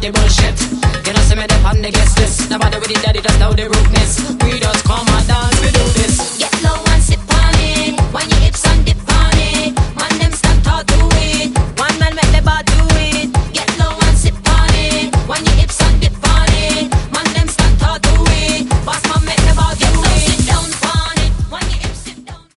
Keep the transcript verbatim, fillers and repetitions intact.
the bullshit. You know, see me dip on the guest list. Nobody with the daddy, just know the rudeness. We just come and dance, we do this. Get low.